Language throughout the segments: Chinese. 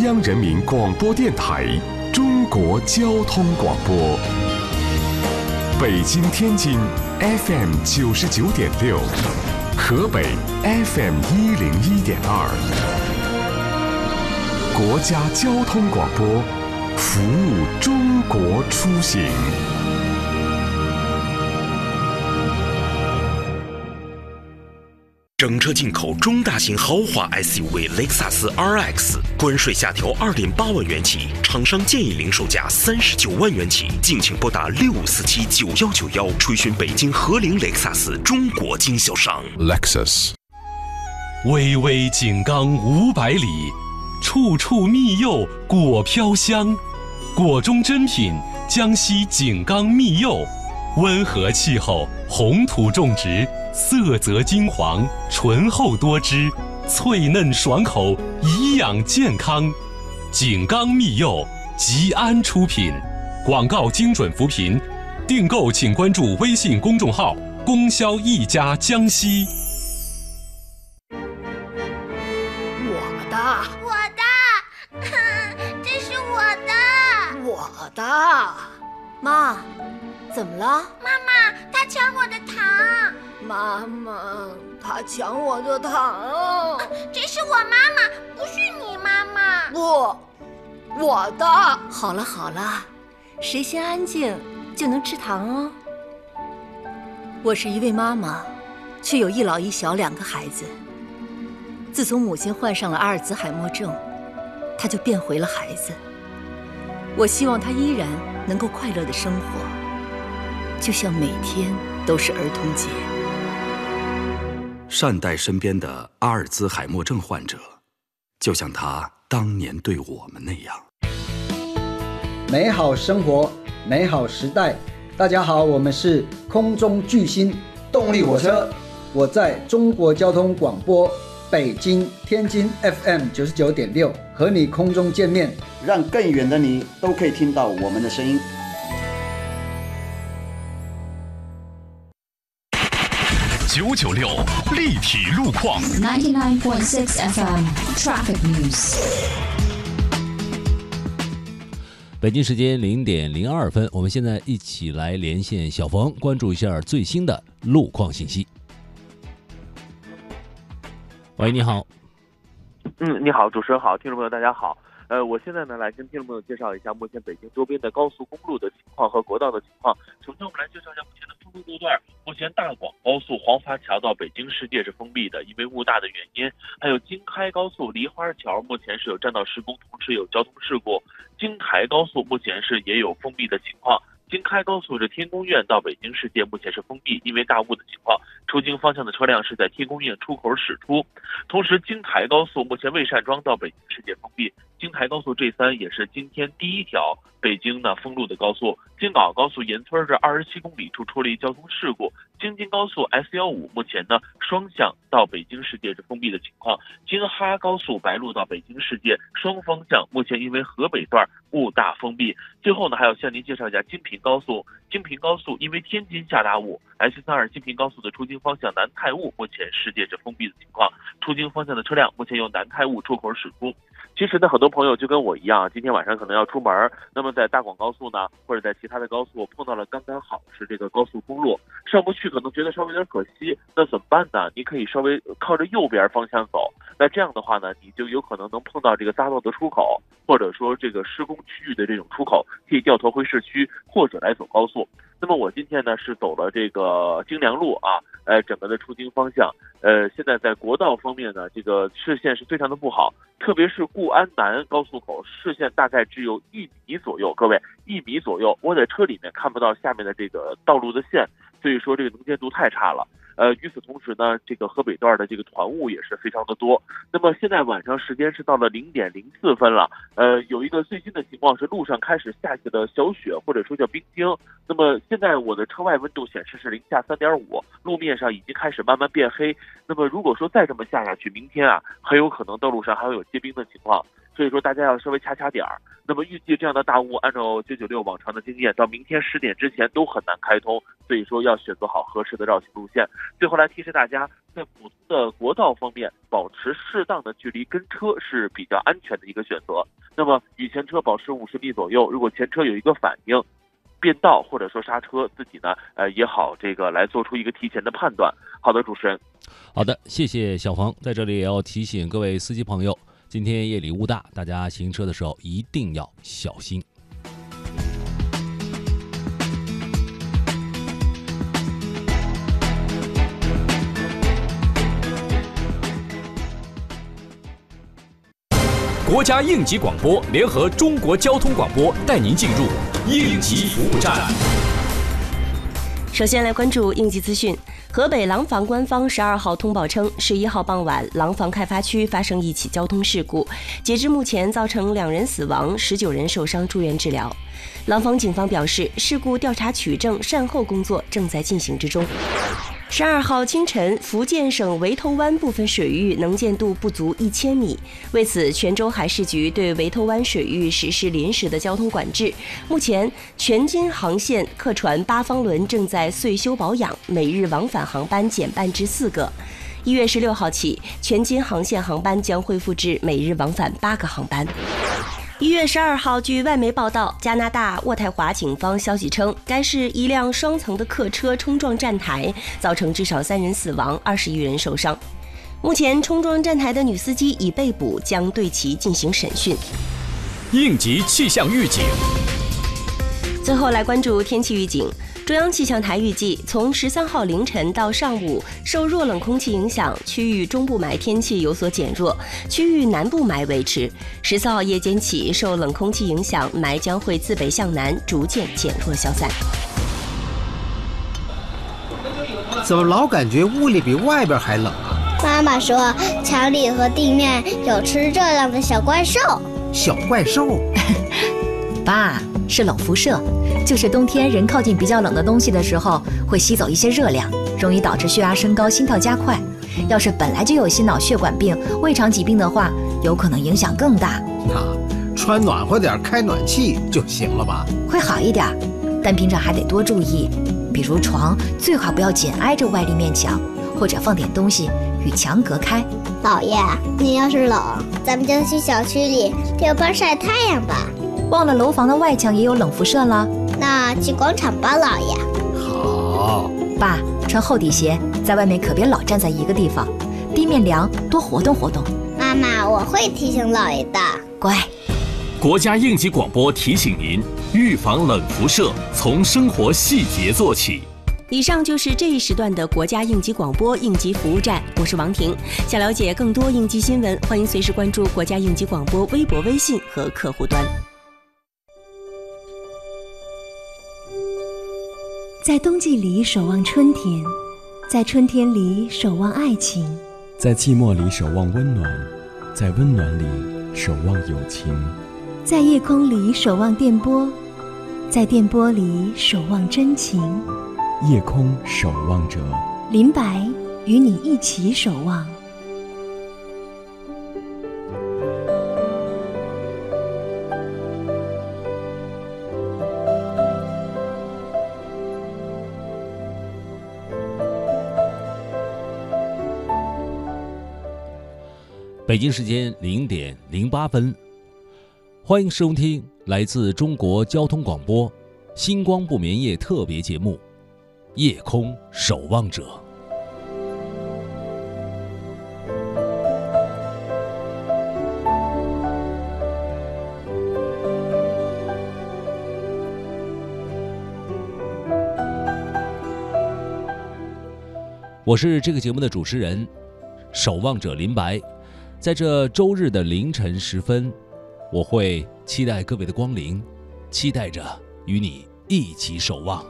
央人民广播电台中国交通广播。北京、天津 FM 99.6，河北 FM 101.2。国家交通广播，服务中国出行。 整车进口中大型豪华 SUV 雷克萨斯 RX， 关税下调2.8万元起，厂商建议零售价39万元起，敬请拨打65479191，垂询北京和羚雷克萨斯中国经销商。 Lexus。 巍巍井冈500里，处处蜜柚果飘香。果中珍品，江西井冈蜜柚，温和气候，红土种植，色泽金黄，醇厚多汁，脆嫩爽口，颐养健康。井冈蜜柚，吉安出品。广告精准扶贫，订购请关注微信公众号“供销一家江西”。 我的，这是我的。 妈，怎么了？ 妈妈，他抢我的糖。 妈妈，他抢我的糖。 这是我妈妈，不是你妈妈。 不，我的。 好了，谁先安静就能吃糖哦。我是一位妈妈，却有一老一小2个孩子。自从母亲患上了阿尔兹海默症，她就变回了孩子。我希望她依然能够快乐地生活，就像每天都是儿童节。 善待身边的阿尔兹海默症患者，就像他当年对我们那样。 美好生活，美好时代。大家好，我们是空中巨星动力火车，我在中国交通广播北京、天津 FM 99.6和你空中见面， 让更远的你都可以听到我们的声音。 996立体路况。 99.6 FM Traffic News。 北京时间0点02分，我们现在一起来连线小冯，关注一下最新的路况信息。喂，你好。 你好，主持人好，听众朋友大家好。我现在呢来跟听众朋友介绍一下目前北京周边的高速公路的情况和国道的情况。首先我们来介绍一下目前的封路路段。目前大广高速黄筏桥到北京世界是封闭的，因为雾大的原因。还有京开高速梨花桥目前是有占道施工，同时有交通事故。京台高速目前是也有封闭的情况。京开高速是天宫苑到北京世界目前是封闭，因为大雾的情况，出京方向的车辆是在天宫苑出口驶出。同时京台高速目前魏善庄到北京世界封闭，京台高速 G3 也是今天第一条北京呢封路的高速。京港澳高速沿村这27公里处出了一交通事故。京津高速 S15 目前呢双向到北京世界是封闭的情况。京哈高速白鹿到北京世界双方向目前因为河北段雾大封闭。最后呢还要向您介绍一下京平高速。京平高速因为天津下大雾， S32 京平高速的出京方向南太雾目前世界是封闭的情况，出京方向的车辆目前由南太雾出口驶出。其实呢很多朋友就跟我一样，今天晚上可能要出门，那么在大广高速呢或者在其他的高速碰到了刚刚好是这个高速公路上不去，可能觉得稍微有点可惜，那怎么办呢？你可以稍微靠着右边方向走，那这样的话呢你就有可能能碰到这个匝道的出口，或者说这个施工区域的这种出口，可以掉头回市区或者来走高速。那么我今天呢是走了这个京良路啊，整个的出京方向，现在在国道方面呢，这个视线是非常的不好，特别是固安南高速口，视线大概只有1米左右，各位1米左右，我在车里面看不到下面的这个道路的线，所以说这个能见度太差了。与此同时呢，这个河北段的这个团雾也是非常的多。那么现在晚上时间是到了0点04分了，有一个最新的情况是路上开始下起了小雪，或者说叫冰晶。那么现在我的车外温度显示是-3.5，路面上已经开始慢慢变黑。那么如果说再这么下去，明天啊很有可能道路上还会有结冰的情况。 所以说大家要稍微掐点儿。那么预计这样的大雾，按照996往常的经验，到明天10点之前都很难开通，所以说要选择好合适的绕行路线。最后来提示大家，在普通的国道方面，保持适当的距离跟车是比较安全的一个选择。那么与前车保持50米左右，如果前车有一个反应，变道或者说刹车，自己呢也好这个来做出一个提前的判断。好的，主持人。 好的，谢谢小冯。在这里也要提醒各位司机朋友，今天夜里雾大，大家行车的时候一定要小心。 国家应急广播联合中国交通广播带您进入应急服务站。 首先来关注应急资讯。河北廊坊官方12号通报称，11号傍晚，廊坊开发区发生一起交通事故，截至目前造成2人死亡，19人受伤住院治疗。廊坊警方表示，事故调查取证善后工作正在进行之中。12号清晨，福建省围头湾部分水域能见度不足1000米，为此，泉州海事局对围头湾水域实施临时的交通管制。目前，全津航线客船8方轮正在岁修保养，每日往返航班减半至4个。1月16号起，全津航线航班将恢复至每日往返8个航班。1月12号，据外媒报道，加拿大渥太华警方消息称，该市一辆双层的客车冲撞站台，造成至少3人死亡，20余人受伤。目前，冲撞站台的女司机已被捕，将对其进行审讯。 应急气象预警。 最后来关注天气预警。中央气象台预计，从13号凌晨到上午，受弱冷空气影响，区域中部霾天气有所减弱，区域南部霾维持。14号夜间起，受冷空气影响，霾将会自北向南逐渐减弱消散。 怎么老感觉屋里比外边还冷啊？ 妈妈说，墙里和地面有吃热量的小怪兽。 小怪兽？ 爸，是冷辐射。就是冬天人靠近比较冷的东西的时候，会吸走一些热量，容易导致血压升高、心跳加快。要是本来就有心脑血管病、胃肠疾病的话，有可能影响更大。 穿暖和点，开暖气就行了吧？ 会好一点，但平常还得多注意，比如床最好不要紧挨着外立面墙，或者放点东西与墙隔开。 姥爷，你要是冷，咱们就去小区里溜班晒太阳吧。 忘了楼房的外墙也有冷辐射了。 那去广场吧，姥爷。 好。 爸，穿厚底鞋，在外面可别老站在一个地方，地面凉，多活动活动。 妈妈，我会提醒姥爷的。 乖。 国家应急广播提醒您，预防冷辐射从生活细节做起。 以上就是这一时段的国家应急广播应急服务站，我是王婷。想了解更多应急新闻，欢迎随时关注国家应急广播微博、微信和客户端。 在冬季里守望春天，在春天里守望爱情， 在寂寞里守望温暖，在温暖里守望友情， 在夜空里守望电波，在电波里守望真情。 夜空守望者， 林白与你一起守望。 北京时间0点08分，欢迎收听来自中国交通广播星光不眠夜特别节目《夜空守望者》。我是这个节目的主持人，守望者林白。在这周日的凌晨时分，我会期待各位的光临，期待着与你一起守望。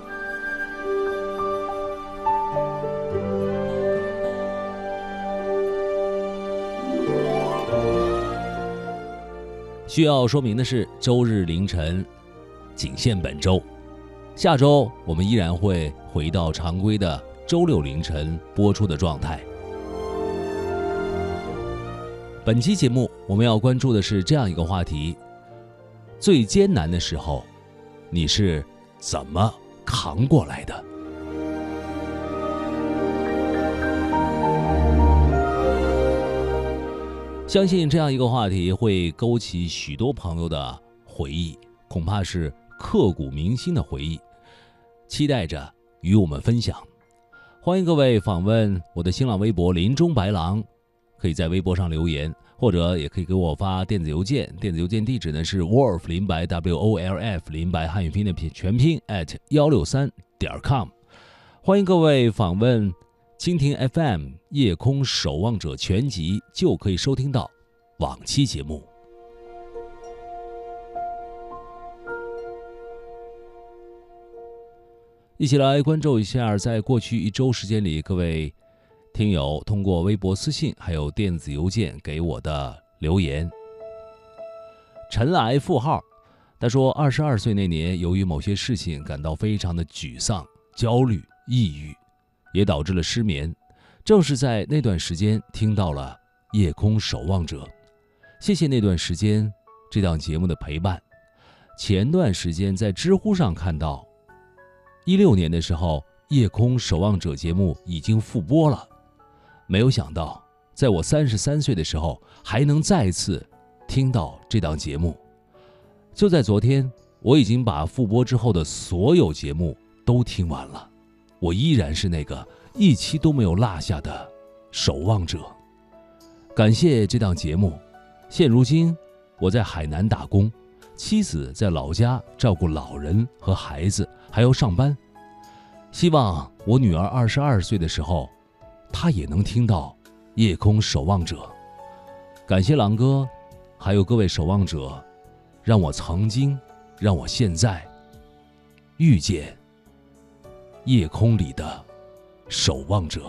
需要说明的是，周日凌晨仅限本周，下周我们依然会回到常规的周六凌晨播出的状态。 本期节目我们要关注的是这样一个话题：最艰难的时候，你是怎么扛过来的？相信这样一个话题会勾起许多朋友的回忆，恐怕是刻骨铭心的回忆，期待着与我们分享。欢迎各位访问我的新浪微博林中白狼，可以在微博上留言，或者也可以给我发电子邮件，电子邮件地址呢是 wolf 林白 wolf 林白汉语拼的全拼 @163.com。欢迎各位访问蜻蜓 FM 夜空守望者全集，就可以收听到往期节目。一起来关注一下，在过去1周时间里，各位听友通过微博私信还有电子邮件给我的留言。尘埃负号，他说22岁那年，由于某些事情感到非常的沮丧、焦虑、抑郁，也导致了失眠。正是在那段时间听到了《夜空守望者》，谢谢那段时间这档节目的陪伴。前段时间在知乎上看到16年的时候，《夜空守望者》节目已经复播了，没有想到在我33岁的时候还能再次听到这档节目。就在昨天，我已经把复播之后的所有节目都听完了，我依然是那个一期都没有落下的守望者。感谢这档节目。现如今我在海南打工，妻子在老家照顾老人和孩子，还要上班。希望我女儿22岁的时候，她也能听到《夜空守望者》。感谢狼哥，还有各位守望者，让我曾经，让我现在遇见夜空里的守望者。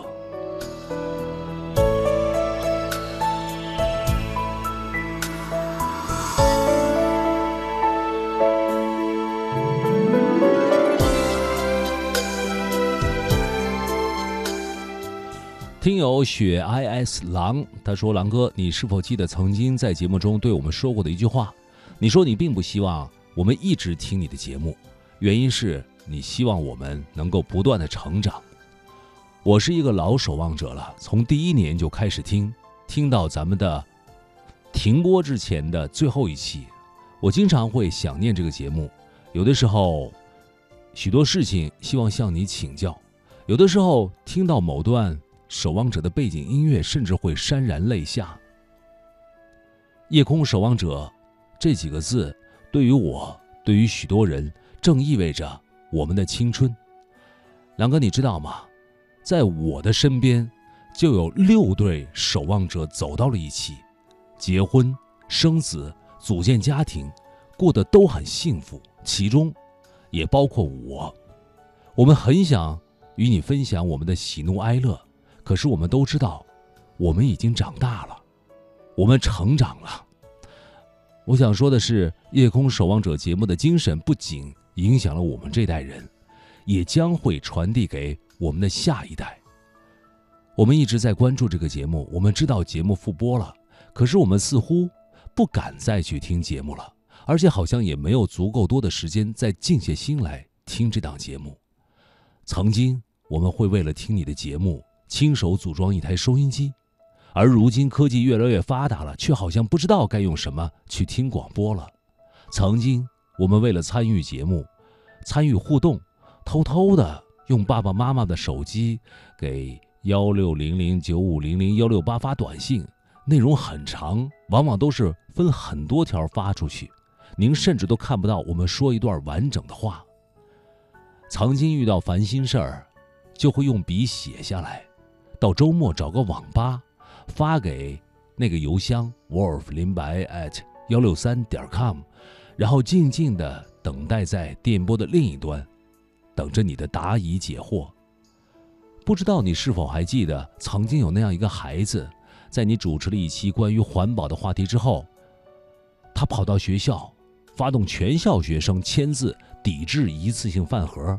听友雪 IS 狼，他说：狼哥，你是否记得曾经在节目中对我们说过的一句话？你说你并不希望我们一直听你的节目，原因是你希望我们能够不断的成长。我是一个老守望者了，从第1年就开始听到咱们的停播之前的最后一期，我经常会想念这个节目。有的时候许多事情希望向你请教，有的时候听到某段守望者的背景音乐，甚至会潸然泪下。夜空守望者这几个字，对于我，对于许多人，正意味着我们的青春。狼哥，你知道吗？在我的身边就有6对守望者走到了一起，结婚、生子、组建家庭，过得都很幸福，其中也包括我。我们很想与你分享我们的喜怒哀乐，可是我们都知道，我们已经长大了，我们成长了。我想说的是，《夜空守望者》节目的精神不仅影响了我们这代人，也将会传递给我们的下一代。我们一直在关注这个节目，我们知道节目复播了，可是我们似乎不敢再去听节目了，而且好像也没有足够多的时间再静下心来听这档节目。曾经我们会为了听你的节目亲手组装一台收音机，而如今科技越来越发达了，却好像不知道该用什么去听广播了。曾经我们为了参与节目，参与互动，偷偷的用爸爸妈妈的手机给16009500-168发短信，内容很长，往往都是分很多条发出去，您甚至都看不到我们说一段完整的话。曾经遇到烦心事儿，就会用笔写下来，到周末找个网吧发给那个邮箱 wolf林白@163.com， 然后静静地等待在电波的另一端，等着你的答疑解惑。不知道你是否还记得，曾经有那样一个孩子，在你主持了一期关于环保的话题之后，他跑到学校，发动全校学生签字抵制一次性饭盒。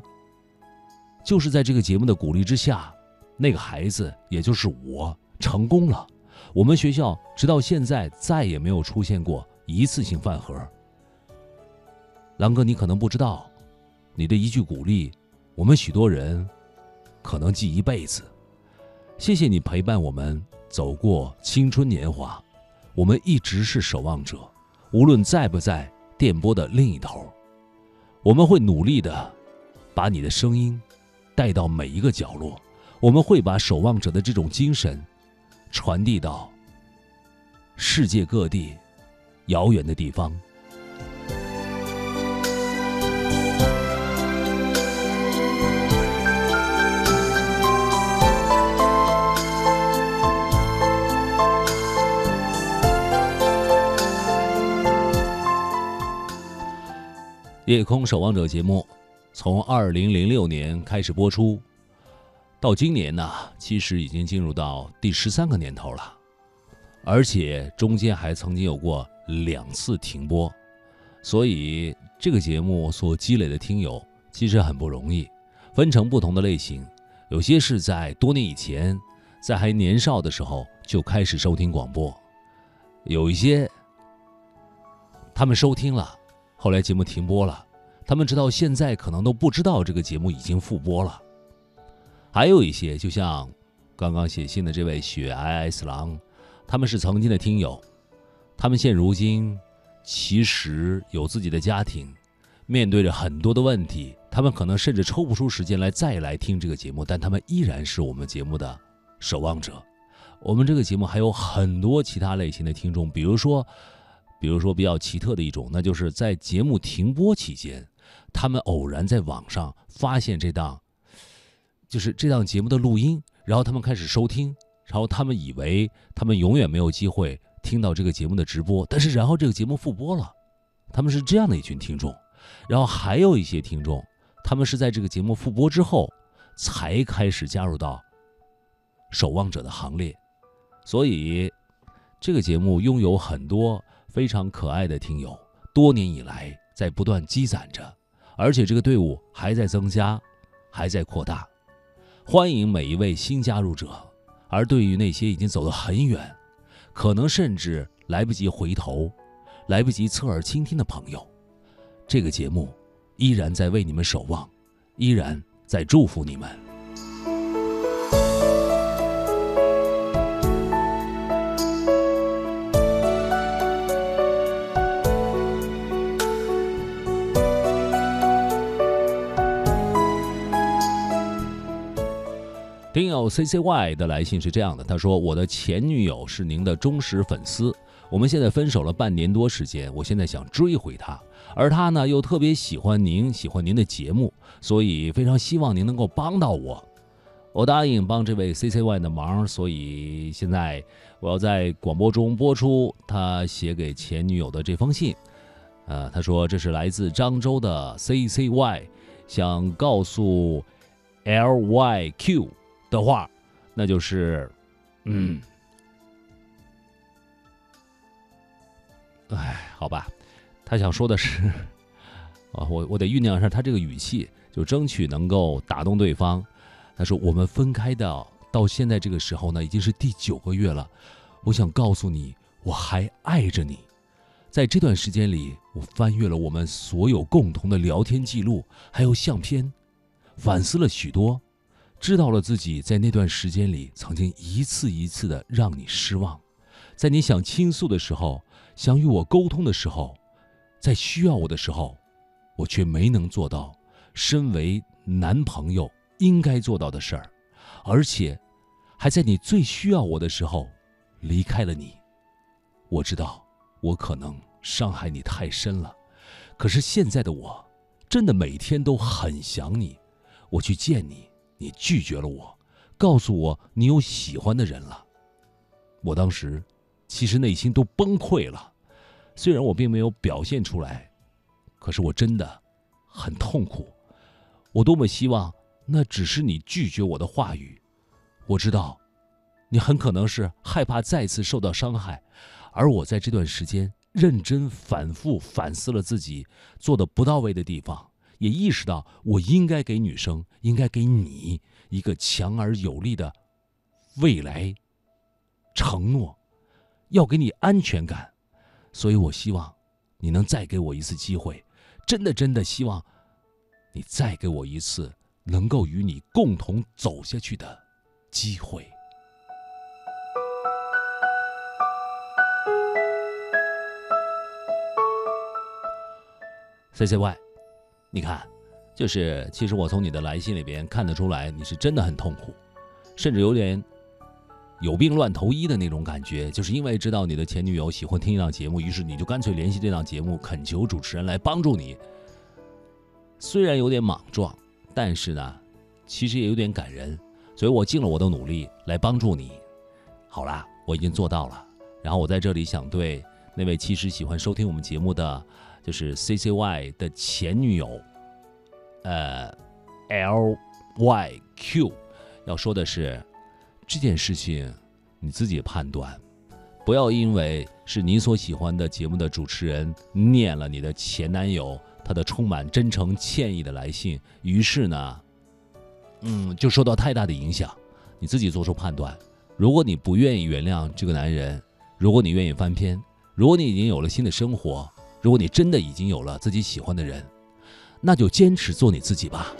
就是在这个节目的鼓励之下，那个孩子，也就是我，成功了， 我们学校直到现在再也没有出现过一次性饭盒。狼哥，你可能不知道，你的一句鼓励，我们许多人可能记一辈子。谢谢你陪伴我们走过青春年华，我们一直是守望者，无论在不在电波的另一头，我们会努力的把你的声音带到每一个角落，我们会把守望者的这种精神传递到世界各地遥远的地方。夜空守望者节目从2006年开始播出，到今年呢，其实已经进入到第13个年头了，而且中间还曾经有过2次停播，所以这个节目所积累的听友其实很不容易，分成不同的类型，有些是在多年以前，在还年少的时候就开始收听广播，有一些他们收听了，后来节目停播了，他们直到现在可能都不知道这个节目已经复播了。还有一些就像刚刚写信的这位雪皑皑死郎，他们是曾经的听友，他们现如今其实有自己的家庭，面对着很多的问题，他们可能甚至抽不出时间来再来听这个节目，但他们依然是我们节目的守望者。我们这个节目还有很多其他类型的听众，比如说比较奇特的一种，那就是在节目停播期间，他们偶然在网上发现这档节目的录音，然后他们开始收听，然后他们以为他们永远没有机会听到这个节目的直播，但是然后这个节目复播了，他们是这样的一群听众。然后还有一些听众，他们是在这个节目复播之后才开始加入到守望者的行列，所以这个节目拥有很多非常可爱的听友，多年以来在不断积攒着，而且这个队伍还在增加，还在扩大。欢迎每一位新加入者，而对于那些已经走得很远，可能甚至来不及回头，来不及侧耳倾听的朋友，这个节目依然在为你们守望，依然在祝福你们。听友 CCY 的来信是这样的，他说，我的前女友是您的忠实粉丝，我们现在分手了半年多时间，我现在想追回她，而她呢又特别喜欢您的节目，所以非常希望您能够帮到我。我答应帮这位 CCY 的忙，所以现在我要在广播中播出他写给前女友的这封信。他说这是来自漳州的 CCY 想告诉 LYQ的话，那就是好吧，他想说的是我得酝酿一下他这个语气，就争取能够打动对方。他说我们分开到现在这个时候呢，已经是第9个月了，我想告诉你我还爱着你。在这段时间里，我翻阅了我们所有共同的聊天记录还有相片，反思了许多，知道了自己在那段时间里曾经一次一次的让你失望，在你想倾诉的时候，想与我沟通的时候，在需要我的时候，我却没能做到身为男朋友应该做到的事儿，而且还在你最需要我的时候离开了你。我知道我可能伤害你太深了，可是现在的我真的每天都很想你。我去见你，你拒绝了我，告诉我你有喜欢的人了。我当时其实内心都崩溃了，虽然我并没有表现出来，可是我真的很痛苦。我多么希望那只是你拒绝我的话语。我知道你很可能是害怕再次受到伤害，而我在这段时间认真反复反思了自己做的不到位的地方，也意识到我应该给女生，应该给你一个强而有力的未来承诺，要给你安全感。所以我希望你能再给我一次机会，真的希望你再给我一次能够与你共同走下去的机会。CCY， 你看，就是其实我从你的来信里边看得出来，你是真的很痛苦，甚至有点有病乱投医的那种感觉，就是因为知道你的前女友喜欢听一档节目，于是你就干脆联系这档节目，恳求主持人来帮助你。虽然有点莽撞，但是呢，其实也有点感人，所以我尽了我的努力来帮助你。好啦，我已经做到了。然后我在这里想对那位其实喜欢收听我们节目的，就是 CCY 的前女友LYQ 要说的是，这件事情你自己判断，不要因为是你所喜欢的节目的主持人念了你的前男友他的充满真诚歉意的来信，于是呢就受到太大的影响。你自己做出判断，如果你不愿意原谅这个男人，如果你愿意翻篇，如果你已经有了新的生活，如果你真的已经有了自己喜欢的人，那就坚持做你自己吧。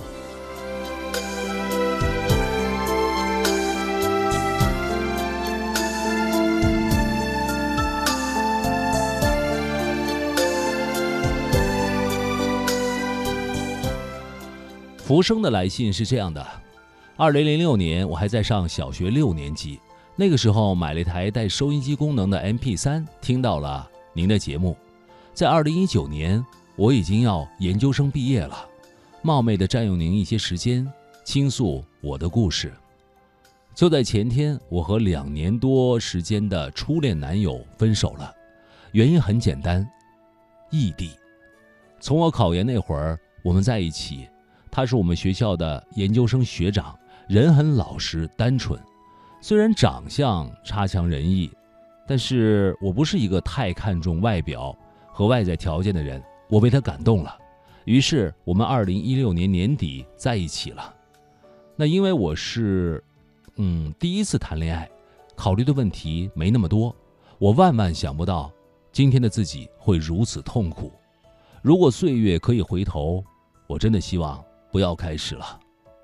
福生的来信是这样的：2006年我还在上小学6年级，那个时候买了一台带收音机功能的 MP3， 听到了您的节目。在2019年，我已经要研究生毕业了，冒昧地占用您一些时间，倾诉我的故事。就在前天，我和2年多时间的初恋男友分手了，原因很简单，异地。从我考研那会儿，我们在一起。他是我们学校的研究生学长，人很老实单纯，虽然长相差强人意，但是我不是一个太看重外表和外在条件的人，我被他感动了，于是我们2016年年底在一起了。那因为我是第一次谈恋爱，考虑的问题没那么多，我万万想不到今天的自己会如此痛苦。如果岁月可以回头，我真的希望不要开始了。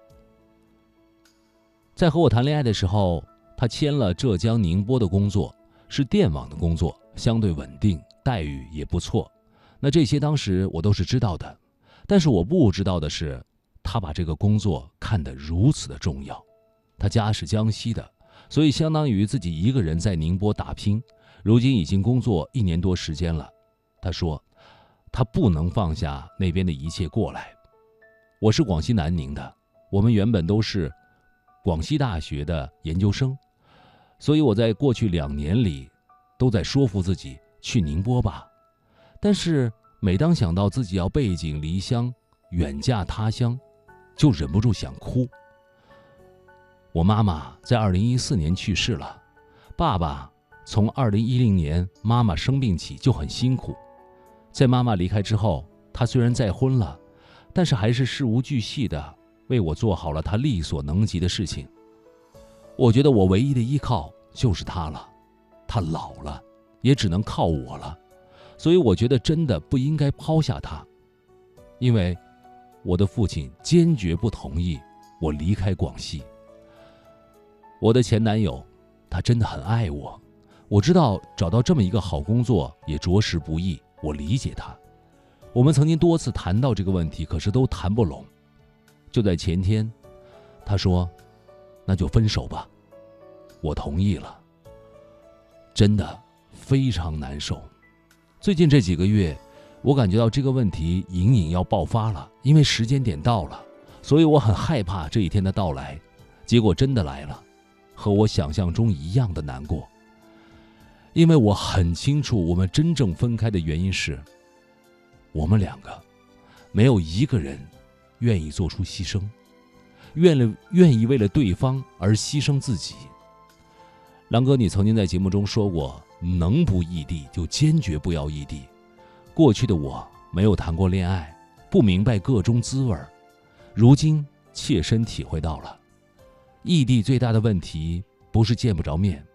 在和我谈恋爱的时候，他签了浙江宁波的工作，是电网的工作，相对稳定，待遇也不错。那这些当时我都是知道的，但是我不知道的是，他把这个工作看得如此的重要。他家是江西的，所以相当于自己一个人在宁波打拼，如今已经工作1年多时间了。他说他不能放下那边的一切过来。我是广西南宁的，我们原本都是广西大学的研究生，所以我在过去2年里都在说服自己去宁波吧。但是每当想到自己要背井离乡，远嫁他乡，就忍不住想哭。我妈妈在2014年去世了，爸爸从2010年妈妈生病起就很辛苦。在妈妈离开之后，他虽然再婚了，但是还是事无巨细的为我做好了他力所能及的事情。我觉得我唯一的依靠就是他了，他老了，也只能靠我了，所以我觉得真的不应该抛下他。因为我的父亲坚决不同意我离开广西。我的前男友，他真的很爱我，我知道找到这么一个好工作也着实不易，我理解他。我们曾经多次谈到这个问题，可是都谈不拢。就在前天，他说那就分手吧，我同意了。真的非常难受。最近这几个月，我感觉到这个问题隐隐要爆发了，因为时间点到了，所以我很害怕这一天的到来。结果真的来了，和我想象中一样的难过。因为我很清楚，我们真正分开的原因是，我们2个没有一个人愿意做出牺牲，愿意为了对方而牺牲自己。狼哥，你曾经在节目中说过，能不异地就坚决不要异地。过去的我没有谈过恋爱，不明白各种滋味，如今切身体会到了。异地最大的问题不是见不着面，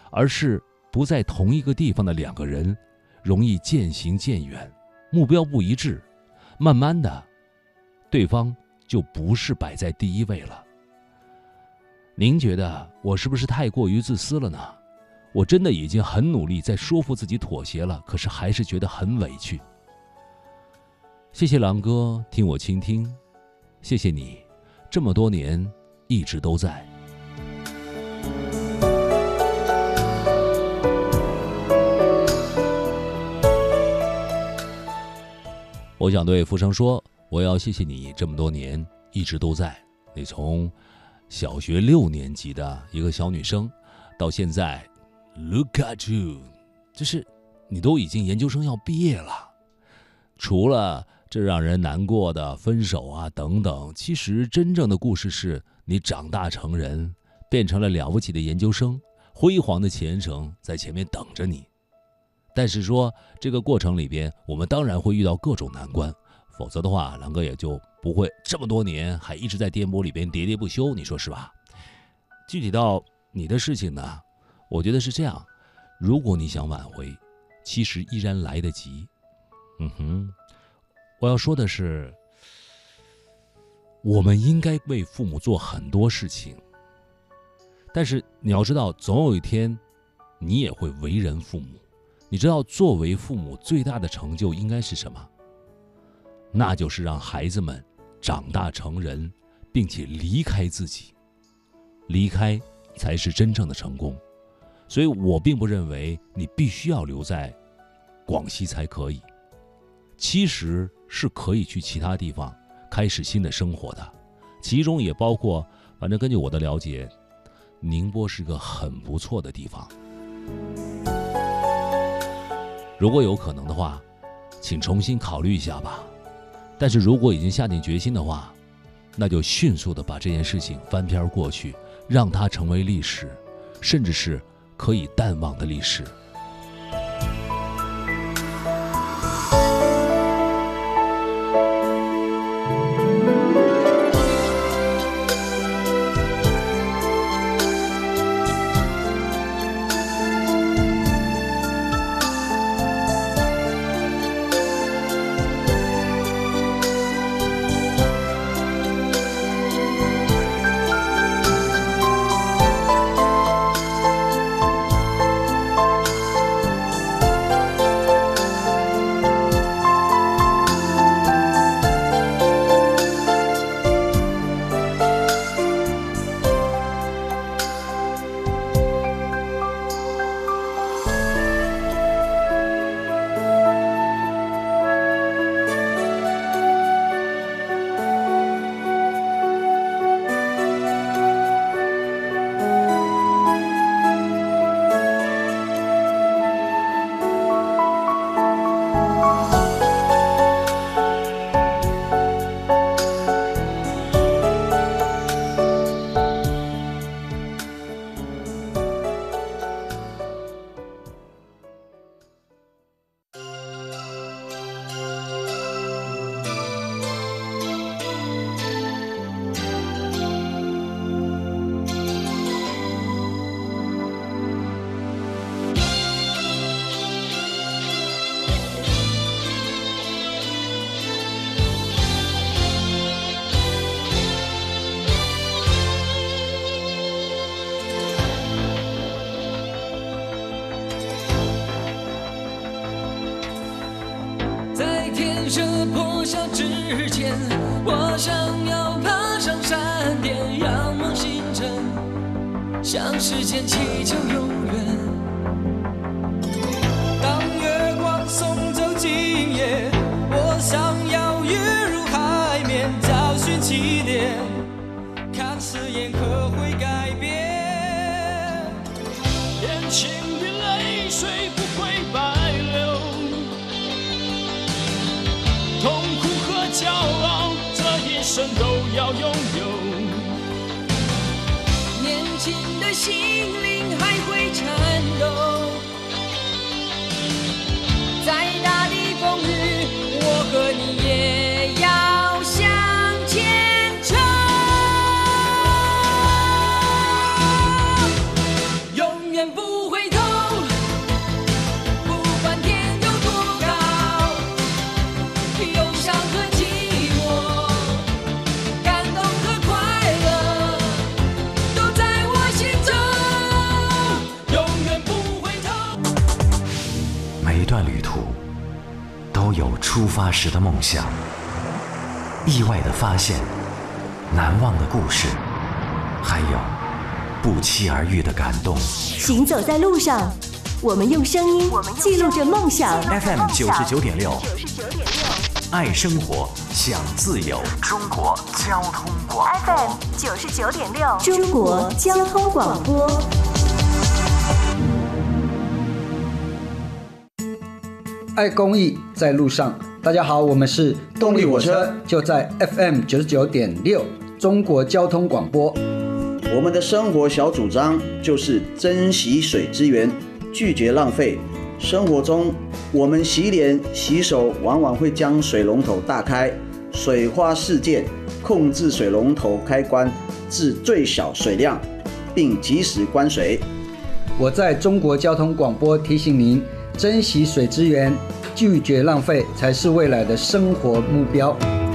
而是不在同一个地方的两个人容易渐行渐远，目标不一致，慢慢的对方就不是摆在第一位了。您觉得我是不是太过于自私了呢？我真的已经很努力在说服自己妥协了，可是还是觉得很委屈。谢谢狼哥听我倾听，谢谢你这么多年一直都在。我想对浮生说，我要谢谢你这么多年一直都在。你从小学6年级的一个小女生，到现在 Look at you， 就是你都已经研究生要毕业了。除了这让人难过的分手啊等等，其实真正的故事是你长大成人，变成了了不起的研究生，辉煌的前程在前面等着你。但是说这个过程里边，我们当然会遇到各种难关，否则的话狼哥也就不会这么多年还一直在颠簸里边喋喋不休，你说是吧？具体到你的事情呢，我觉得是这样，如果你想挽回，其实依然来得及。我要说的是，我们应该为父母做很多事情，但是你要知道，总有一天你也会为人父母。你知道作为父母最大的成就应该是什么？那就是让孩子们长大成人，并且离开自己，离开才是真正的成功。所以我并不认为你必须要留在广西才可以，其实是可以去其他地方开始新的生活的，其中也包括，反正根据我的了解，宁波是个很不错的地方。如果有可能的话，请重新考虑一下吧。但是如果已经下定决心的话，那就迅速的把这件事情翻篇过去，让它成为历史，甚至是可以淡忘的历史。 这破晓之前，我想要爬上山巅，仰望星辰，向时间祈求永远。当月光送走今夜，我想要跃入海面，找寻起点，看誓言可会改变。眼前的泪水不会白流，痛苦和骄傲，这一生都要拥有。年轻的心灵还会颤抖，再大的风雨，我和你也要向前冲，永远不会出发时的梦想，意外的发现，难忘的故事，还有不期而遇的感动。 行走在路上，我们用声音记录着梦想。 FM 99.6，爱生活，想自由。中国交通广播 FM 99.6，中国交通广播。 爱公益在路上，大家好，我们是动力火车，就在 FM 99.6中国交通广播。 我们的生活小主张就是珍惜水资源，拒绝浪费。生活中，我们洗脸、洗手往往会将水龙头打开，水花四溅，控制水龙头开关至最小水量，并及时关水。 我在中国交通广播提醒您，珍惜水资源，拒绝浪费，才是未来的生活目标。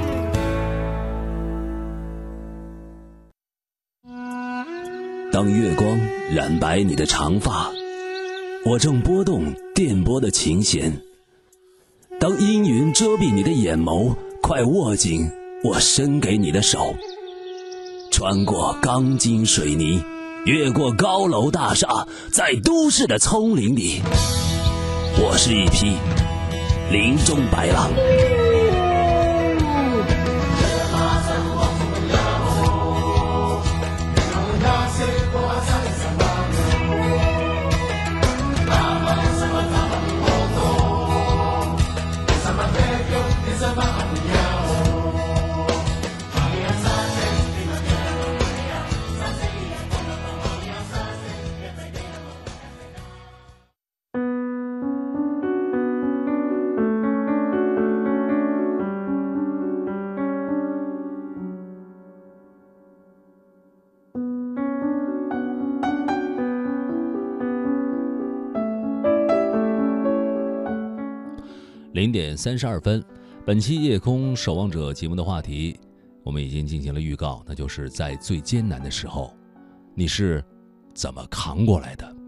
当月光染白你的长发，我正拨动电波的琴弦；当阴云遮蔽你的眼眸，快握紧我伸给你的手。穿过钢筋水泥，越过高楼大厦，在都市的丛林里，我是一匹林中白狼。0点32分，本期夜空守望者节目的话题我们已经进行了预告，那就是在最艰难的时候你是怎么扛过来的。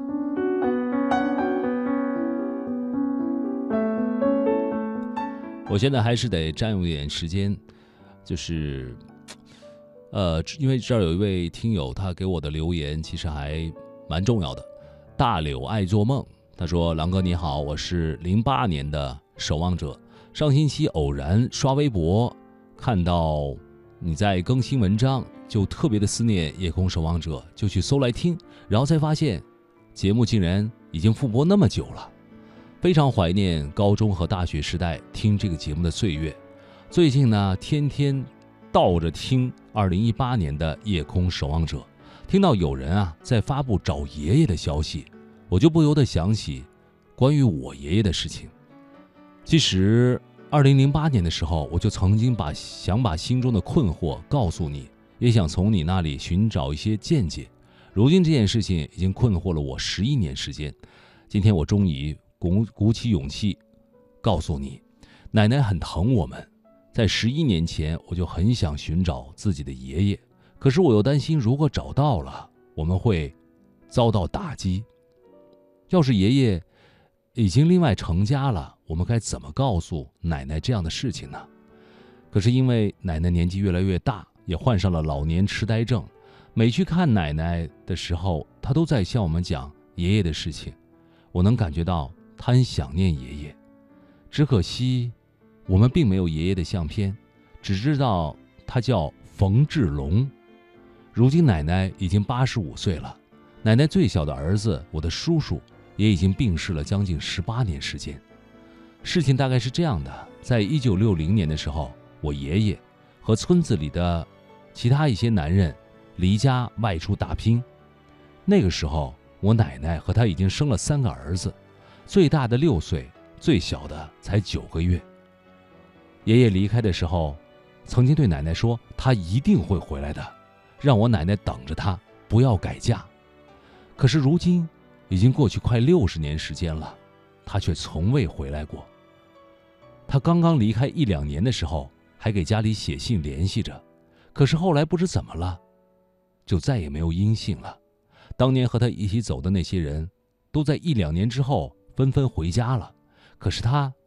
我现在还是得占用一点时间，就是因为这儿有一位听友他给我的留言其实还蛮重要的。大柳爱做梦，他说：狼哥你好，我是08年的守望者，上星期偶然刷微博看到你在更新文章，就特别的思念夜空守望者，就去搜来听，然后才发现节目竟然已经复播那么久了，非常怀念高中和大学时代听这个节目的岁月。最近呢，天天倒着听2018年的夜空守望者，听到有人在发布找爷爷的消息，我就不由得想起关于我爷爷的事情。其实2008年的时候，我就曾经想把心中的困惑告诉你，也想从你那里寻找一些见解。如今这件事情已经困惑了我11年时间，今天我终于鼓起勇气告诉你，奶奶很疼我们。在11年前，我就很想寻找自己的爷爷，可是我又担心，如果找到了，我们会遭到打击。要是爷爷已经另外成家了，我们该怎么告诉奶奶这样的事情呢？可是因为奶奶年纪越来越大，也患上了老年痴呆症，每去看奶奶的时候，她都在向我们讲爷爷的事情。我能感觉到她很想念爷爷，只可惜我们并没有爷爷的相片，只知道他叫冯志龙。如今奶奶已经85岁了，奶奶最小的儿子我的叔叔也已经病逝了将近18年时间。事情大概是这样的，在1960年的时候，我爷爷和村子里的其他一些男人离家外出打拼。那个时候我奶奶和他已经生了3个儿子，最大的6岁，最小的才9个月。爷爷离开的时候曾经对奶奶说，他一定会回来的，让我奶奶等着他，不要改嫁。可是如今已经过去快60年时间了，他却从未回来过。他刚刚离开1、2年的时候还给家里写信联系着，可是后来不知怎么了，就再也没有音信了。当年和他一起走的那些人都在1、2年之后纷纷回家了，可是他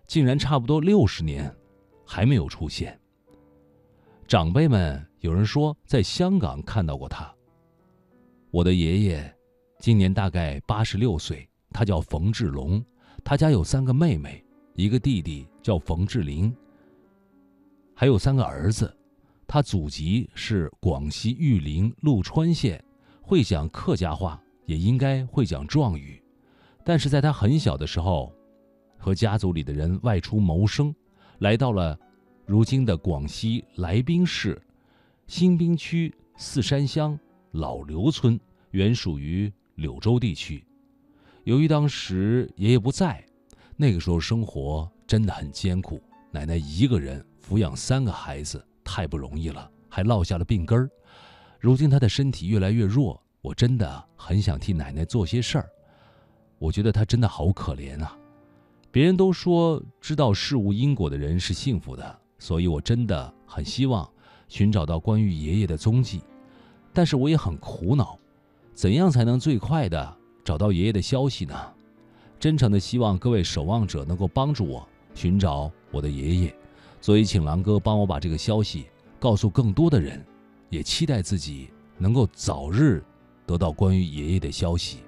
竟然差不多60年还没有出现。长辈们有人说在香港看到过他。我的爷爷今年大概86岁，他叫冯志龙，他家有3个妹妹，一个弟弟叫冯志林，还有3个儿子。他祖籍是广西玉林陆川县，会讲客家话，也应该会讲壮语。但是在他很小的时候，和家族里的人外出谋生，来到了如今的广西来宾市新宾区四山乡老刘村，原属于柳州地区。由于当时爷爷不在，那个时候生活真的很艰苦，奶奶一个人抚养3个孩子，太不容易了，还落下了病根儿。如今她的身体越来越弱，我真的很想替奶奶做些事儿。我觉得她真的好可怜啊。别人都说知道事物因果的人是幸福的，所以我真的很希望寻找到关于爷爷的踪迹。但是我也很苦恼，怎样才能最快的找到爷爷的消息呢？真诚的希望各位守望者能够帮助我寻找我的爷爷，所以请狼哥帮我把这个消息告诉更多的人，也期待自己能够早日得到关于爷爷的消息。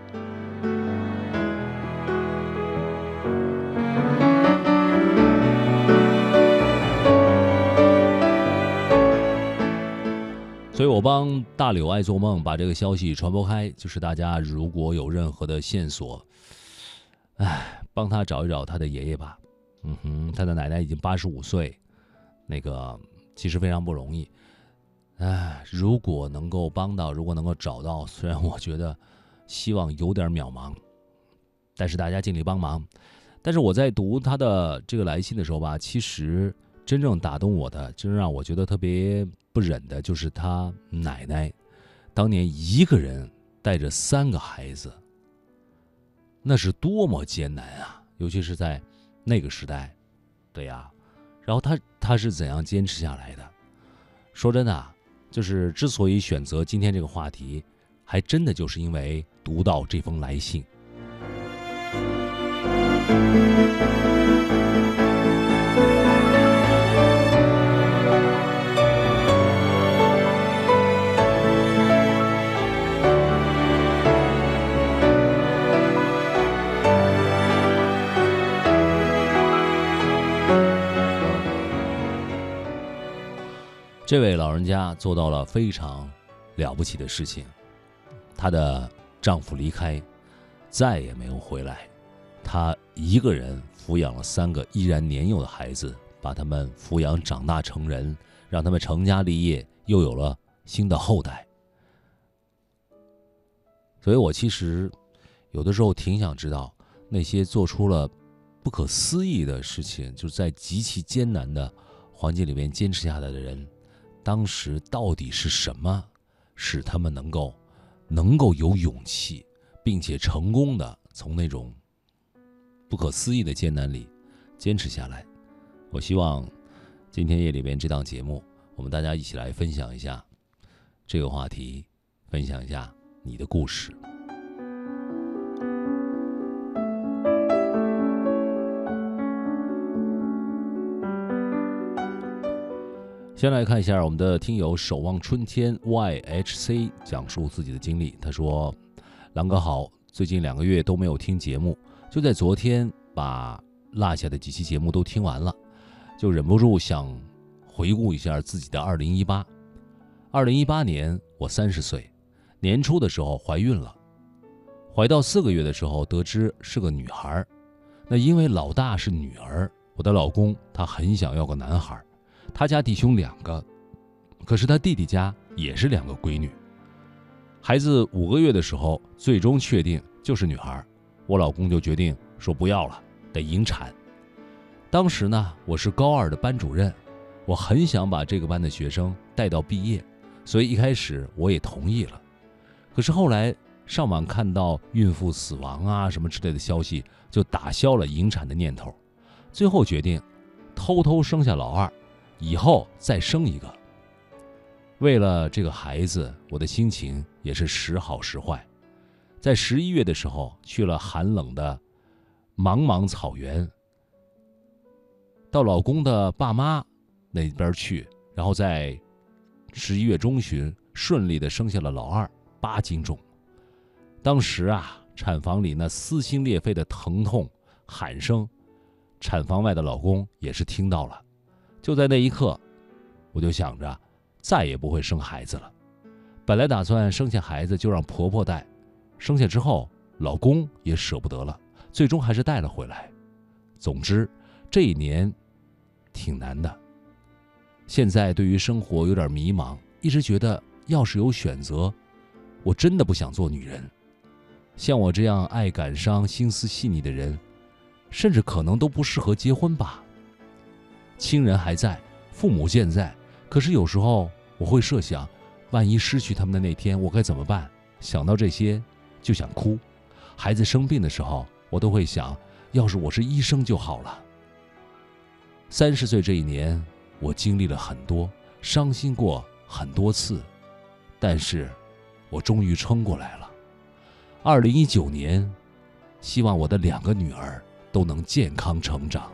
所以我帮大柳爱做梦把这个消息传播开，就是大家如果有任何的线索，帮他找一找他的爷爷吧。他的奶奶已经85岁，那个其实非常不容易。如果能够帮到，如果能够找到，虽然我觉得希望有点渺茫，但是大家尽力帮忙。但是我在读他的这个来信的时候吧，其实真正打动我的，真正让我觉得特别不忍的，就是他奶奶当年一个人带着3个孩子，那是多么艰难啊！尤其是在那个时代，对呀。然后他是怎样坚持下来的？说真的，就是之所以选择今天这个话题，还真的就是因为读到这封来信。这位老人家做到了非常了不起的事情，她的丈夫离开，再也没有回来，她一个人抚养了3个依然年幼的孩子，把他们抚养长大成人，让他们成家立业，又有了新的后代。所以我其实有的时候挺想知道，那些做出了不可思议的事情，就在极其艰难的环境里面坚持下来的人，当时到底是什么使他们能够有勇气，并且成功的从那种不可思议的艰难里坚持下来。我希望今天夜里边这档节目，我们大家一起来分享一下这个话题，分享一下你的故事。先来看一下我们的听友守望春天 YHC 讲述自己的经历。他说，狼哥好，最近2个月都没有听节目，就在昨天把落下的几期节目都听完了，就忍不住想回顾一下自己的2018。2018年我30岁，年初的时候怀孕了，怀到4个月的时候得知是个女孩。那因为老大是女儿，我的老公他很想要个男孩，他家弟兄2个，可是他弟弟家也是2个闺女。孩子5个月的时候，最终确定就是女孩，我老公就决定说不要了，得引产。当时呢，我是高2的班主任，我很想把这个班的学生带到毕业，所以一开始我也同意了。可是后来上网看到孕妇死亡啊什么之类的消息，就打消了引产的念头，最后决定偷偷生下老2，以后再生一个。为了这个孩子，我的心情也是时好时坏。在11月的时候，去了寒冷的茫茫草原， 到老公的爸妈那边去，然后在11月中旬顺利的生下了老二，8斤重。当时啊，产房里那撕心裂肺的疼痛喊声，产房外的老公也是听到了。就在那一刻，我就想着再也不会生孩子了。本来打算生下孩子就让婆婆带，生下之后老公也舍不得了，最终还是带了回来。总之这一年挺难的。现在对于生活有点迷茫，一直觉得要是有选择，我真的不想做女人。像我这样爱感伤、心思细腻的人，甚至可能都不适合结婚吧。亲人还在，父母健在，可是有时候我会设想，万一失去他们的那天，我该怎么办？想到这些就想哭。孩子生病的时候，我都会想，要是我是医生就好了。30岁这一年，我经历了很多，伤心过很多次，但是我终于撑过来了。2019年，希望我的2个女儿都能健康成长。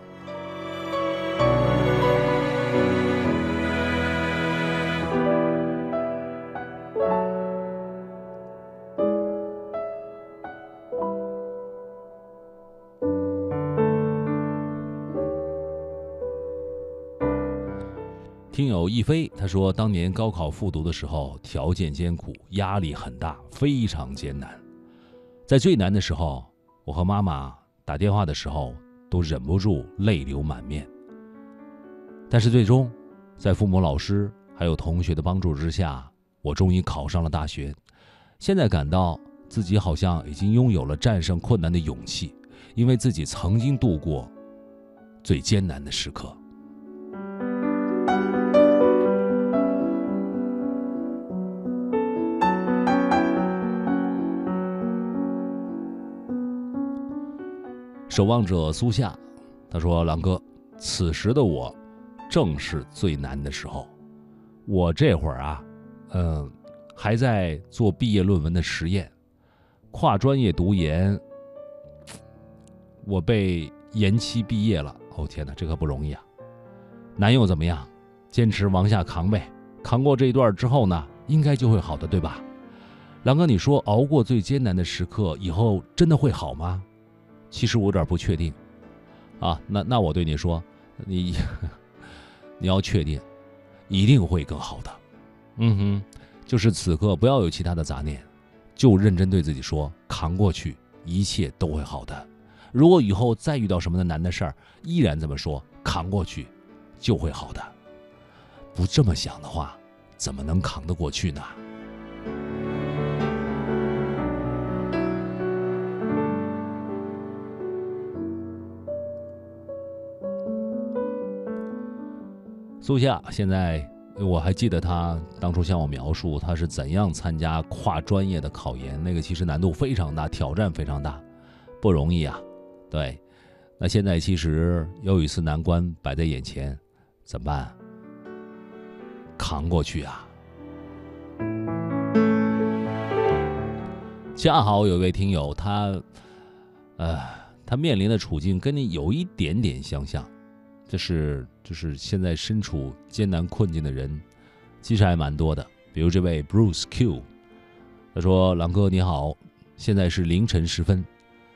听友一飞他说，当年高考复读的时候，条件艰苦，压力很大，非常艰难。在最难的时候，我和妈妈打电话的时候都忍不住泪流满面。但是最终在父母、老师还有同学的帮助之下，我终于考上了大学。现在感到自己好像已经拥有了战胜困难的勇气，因为自己曾经度过最艰难的时刻。守望者苏夏他说，郎哥，此时的我正是最难的时候。我这会儿啊还在做毕业论文的实验，跨专业读研，我被延期毕业了。哦天哪，这可不容易啊。男友怎么样？坚持往下扛呗，扛过这一段之后呢，应该就会好的，对吧？郎哥，你说熬过最艰难的时刻以后真的会好吗？其实我有点不确定啊。那我对你说，你要确定一定会更好的。就是此刻不要有其他的杂念，就认真对自己说，扛过去一切都会好的。如果以后再遇到什么的难的事儿，依然这么说，扛过去就会好的。不这么想的话，怎么能扛得过去呢？苏夏现在我还记得他当初向我描述他是怎样参加跨专业的考研，那个其实难度非常大，挑战非常大，不容易啊。对，那现在其实又一次难关摆在眼前，怎么办？扛过去啊。恰好有一位听友，他面临的处境跟你有一点点相像。就是现在身处艰难困境的人其实还蛮多的。比如这位 Bruce Q， 他说，郎哥你好，现在是凌晨时分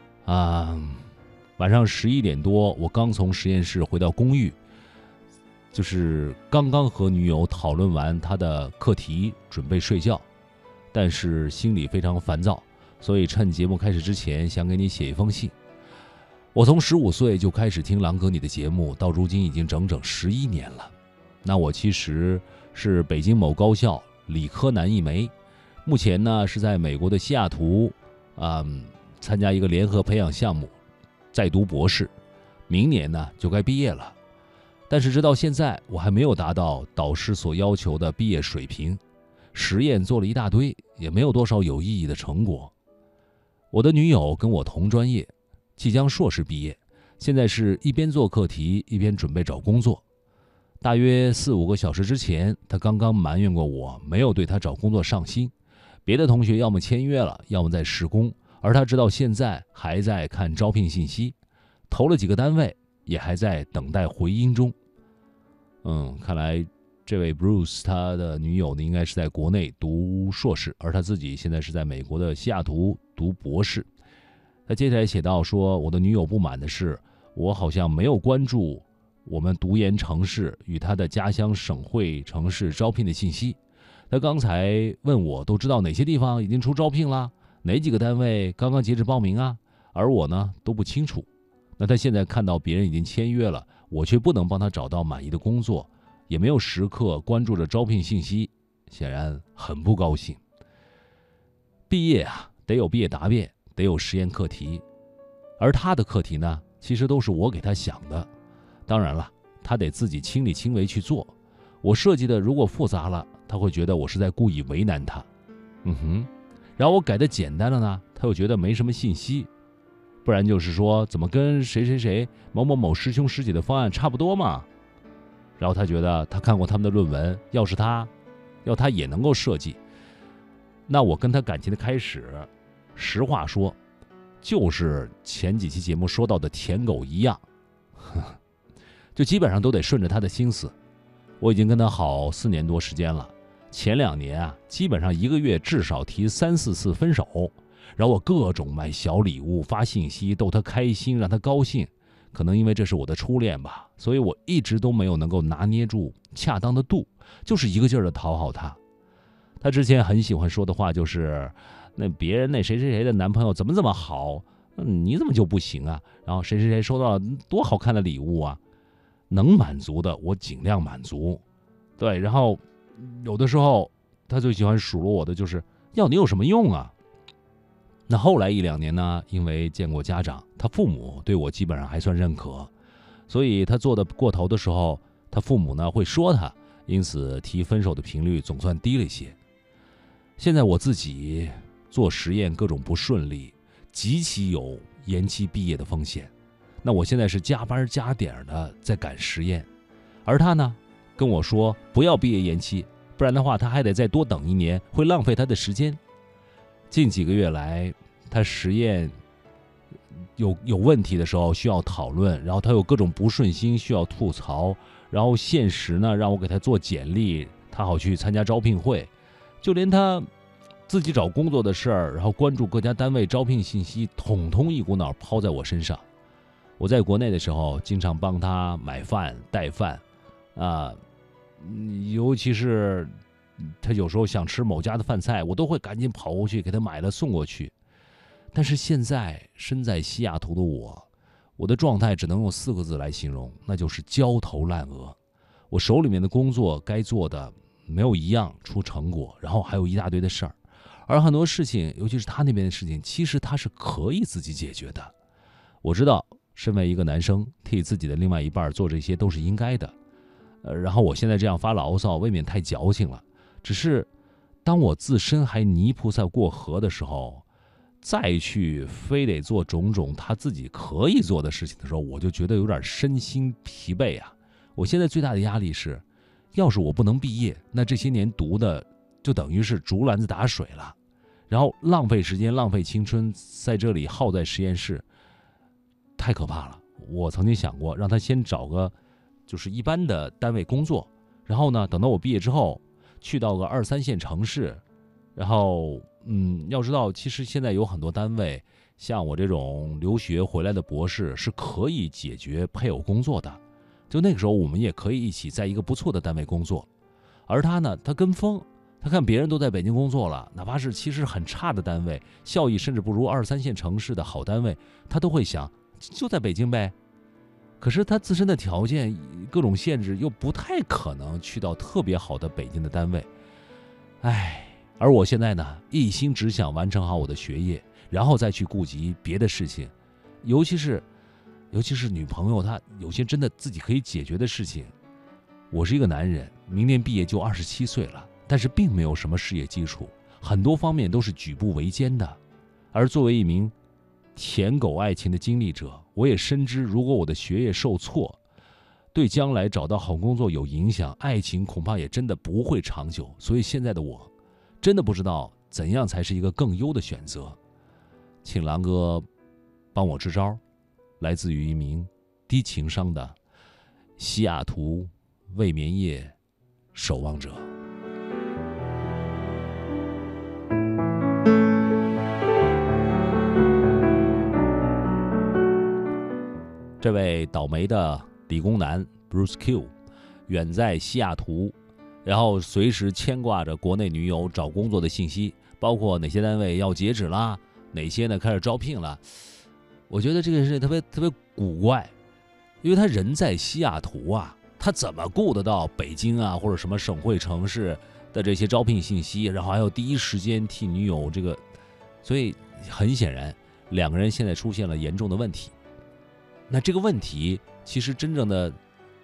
晚上11点多，我刚从实验室回到公寓，就是刚刚和女友讨论完她的课题，准备睡觉，但是心里非常烦躁，所以趁节目开始之前想给你写一封信。我从15岁就开始听郎哥你的节目，到如今已经整整11年了。那我其实是北京某高校理科男一枚，目前呢是在美国的西雅图参加一个联合培养项目，在读博士，明年呢就该毕业了。但是直到现在我还没有达到导师所要求的毕业水平，实验做了一大堆，也没有多少有意义的成果。我的女友跟我同专业，即将硕士毕业，现在是一边做课题一边准备找工作。大约4-5个小时之前，他刚刚埋怨过我没有对他找工作上心，别的同学要么签约了，要么在试工，而他直到现在还在看招聘信息，投了几个单位， 也还在等待回音中。看来这位 Bruce 他的女友呢，应该是在国内读硕士，而他自己现在是在美国的西雅图读博士。他接下来写到说，我的女友不满的是，我好像没有关注我们读研城市与他的家乡省会城市招聘的信息。他刚才问我都知道哪些地方已经出招聘了，哪几个单位刚刚截止报名啊，而我呢都不清楚。那他现在看到别人已经签约了，我却不能帮他找到满意的工作，也没有时刻关注着招聘信息，显然很不高兴。毕业啊，得有毕业答辩，得有实验课题，而他的课题呢，其实都是我给他想的。当然了，他得自己亲力亲为去做。我设计的如果复杂了，他会觉得我是在故意为难他。然后我改的简单了呢，他又觉得没什么信息。不然就是说怎么跟谁谁谁某某某师兄师姐的方案差不多嘛。然后他觉得他看过他们的论文，要他也能够设计，那我跟他感情的开始，实话说，就是前几期节目说到的舔狗一样，就基本上都得顺着他的心思。我已经跟他好4年多时间了，前2年啊，基本上1个月至少提3、4次分手，然后我各种买小礼物、发信息逗他开心，让他高兴。可能因为这是我的初恋吧，所以我一直都没有能够拿捏住恰当的度，就是一个劲儿的讨好他。他之前很喜欢说的话就是，那别人那谁谁谁的男朋友怎么好，你怎么就不行啊？然后谁谁谁收到了多好看的礼物啊，能满足的我尽量满足。对，然后有的时候他最喜欢数落我的就是要你有什么用啊？那后来1、2年呢，因为见过家长，他父母对我基本上还算认可，所以他做的过头的时候，他父母呢会说他，因此提分手的频率总算低了一些。现在我自己做实验各种不顺利，极其有延期毕业的风险。那我现在是加班加点的在赶实验，而他呢跟我说不要毕业延期，不然的话他还得再多等1年，会浪费他的时间。近几个月来，他实验有问题的时候需要讨论，然后他有各种不顺心需要吐槽，然后限时呢让我给他做简历，他好去参加招聘会，就连他自己找工作的事儿，然后关注各家单位招聘信息，统统一股脑抛在我身上。我在国内的时候，经常帮他买饭带饭，尤其是他有时候想吃某家的饭菜，我都会赶紧跑过去给他买了送过去。但是现在身在西雅图的我的状态只能用4个字来形容，那就是焦头烂额。我手里面的工作该做的没有一样出成果，然后还有一大堆的事儿，而很多事情，尤其是他那边的事情，其实他是可以自己解决的。我知道身为一个男生，替自己的另外一半做这些都是应该的，然后我现在这样发牢骚未免太矫情了。只是当我自身还泥菩萨过河的时候，再去非得做种种他自己可以做的事情的时候，我就觉得有点身心疲惫啊。我现在最大的压力是，要是我不能毕业，那这些年读的就等于是竹篮子打水了，然后浪费时间浪费青春在这里耗在实验室，太可怕了。我曾经想过让他先找个就是一般的单位工作，然后呢等到我毕业之后去到个2、3线城市，然后要知道其实现在有很多单位像我这种留学回来的博士是可以解决配偶工作的，就那个时候我们也可以一起在一个不错的单位工作。而他呢，他跟风，他看别人都在北京工作了，哪怕是其实很差的单位，效益甚至不如2、3线城市的好单位，他都会想就在北京呗。可是他自身的条件各种限制，又不太可能去到特别好的北京的单位。而我现在呢，一心只想完成好我的学业，然后再去顾及别的事情，尤其是女朋友，她有些真的自己可以解决的事情。我是一个男人，明年毕业就27岁了，但是并没有什么事业基础，很多方面都是举步维艰的。而作为一名舔狗爱情的经历者，我也深知，如果我的学业受挫，对将来找到好工作有影响，爱情恐怕也真的不会长久。所以现在的我真的不知道怎样才是一个更优的选择，请狼哥帮我支招，来自于一名低情商的西雅图卫眠夜守望者。这位倒霉的理工男 Bruce Q 远在西雅图，然后随时牵挂着国内女友找工作的信息，包括哪些单位要截止啦，哪些呢开始招聘了。我觉得这个事情特别古怪，因为他人在西雅图啊，他怎么顾得到北京啊或者什么省会城市的这些招聘信息，然后还要第一时间替女友这个，所以很显然两个人现在出现了严重的问题。那这个问题其实真正的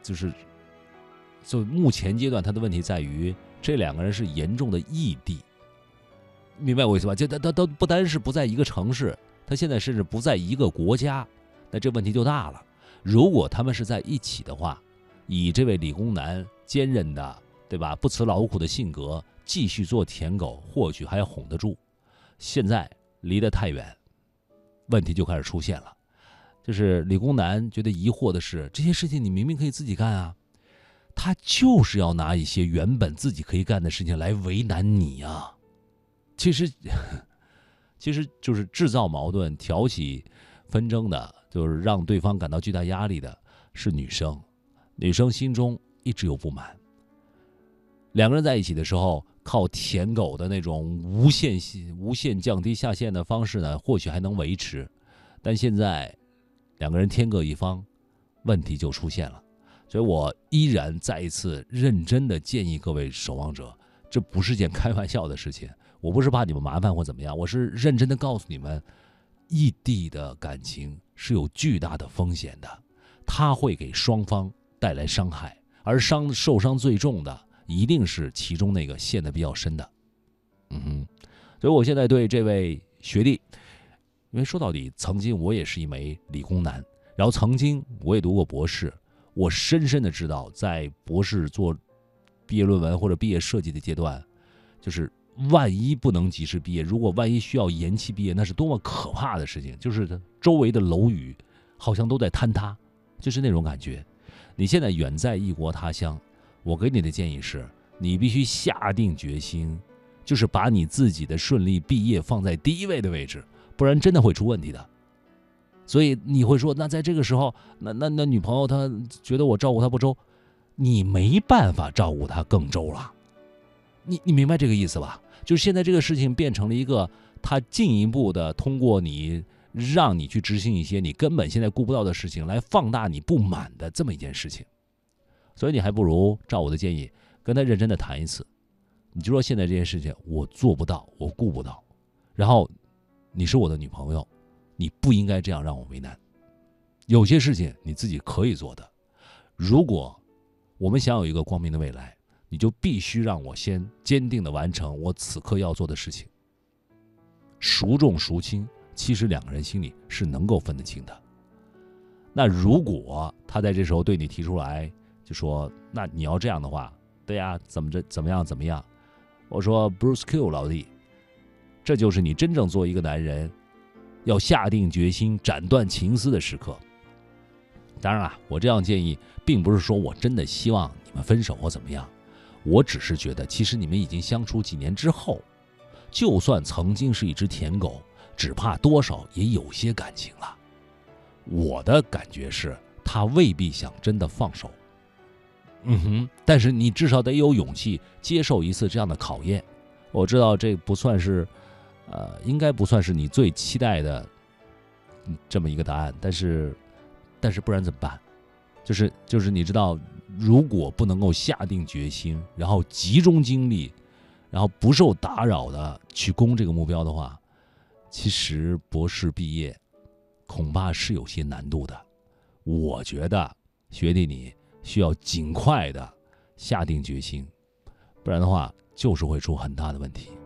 就目前阶段他的问题在于这两个人是严重的异地，明白我意思吧？就他不单是不在一个城市，他现在甚至不在一个国家，那这问题就大了。如果他们是在一起的话，以这位理工男坚韧的，对吧，不辞劳苦的性格继续做舔狗，或许还哄得住。现在离得太远，问题就开始出现了。就是理工男觉得疑惑的是，这些事情你明明可以自己干啊，他就是要拿一些原本自己可以干的事情来为难你啊。其实就是制造矛盾、挑起纷争的，就是让对方感到巨大压力的是女生。女生心中一直有不满。两个人在一起的时候，靠舔狗的那种无限降低下限的方式呢，或许还能维持，但现在两个人天各一方，问题就出现了。所以我依然再一次认真的建议各位守望者，这不是件开玩笑的事情。我不是怕你们麻烦或怎么样，我是认真的告诉你们，异地的感情是有巨大的风险的，它会给双方带来伤害，而受伤最重的一定是其中那个陷得比较深的。所以我现在对这位学弟，因为说到底曾经我也是一枚理工男，然后曾经我也读过博士，我深深的知道在博士做毕业论文或者毕业设计的阶段，就是万一不能及时毕业，如果万一需要延期毕业，那是多么可怕的事情，就是周围的楼宇好像都在坍塌，就是那种感觉。你现在远在异国他乡，我给你的建议是，你必须下定决心，就是把你自己的顺利毕业放在第一位的位置，不然真的会出问题的。所以你会说，那在这个时候，那女朋友她觉得我照顾她不周，你没办法照顾她更周了。你明白这个意思吧？就是现在这个事情变成了一个，他进一步的通过你，让你去执行一些你根本现在顾不到的事情，来放大你不满的这么一件事情。所以你还不如照我的建议，跟他认真的谈一次。你就说现在这件事情我做不到，我顾不到，然后你是我的女朋友，你不应该这样让我为难。有些事情你自己可以做的，如果我们想有一个光明的未来，你就必须让我先坚定地完成我此刻要做的事情。孰重孰轻，其实两个人心里是能够分得清的。那如果他在这时候对你提出来，就说那你要这样的话，对呀，怎么样，我说 Bruce Q 老弟，这就是你真正做一个男人要下定决心斩断情丝的时刻。当然了，我这样建议并不是说我真的希望你们分手或怎么样，我只是觉得其实你们已经相处几年之后，就算曾经是一只舔狗，只怕多少也有些感情了。我的感觉是他未必想真的放手，但是你至少得有勇气接受一次这样的考验。我知道这不算是应该不算是你最期待的这么一个答案，但是不然怎么办？就是你知道，如果不能够下定决心，然后集中精力，然后不受打扰的去攻这个目标的话，其实博士毕业恐怕是有些难度的。我觉得学弟你需要尽快的下定决心，不然的话就是会出很大的问题。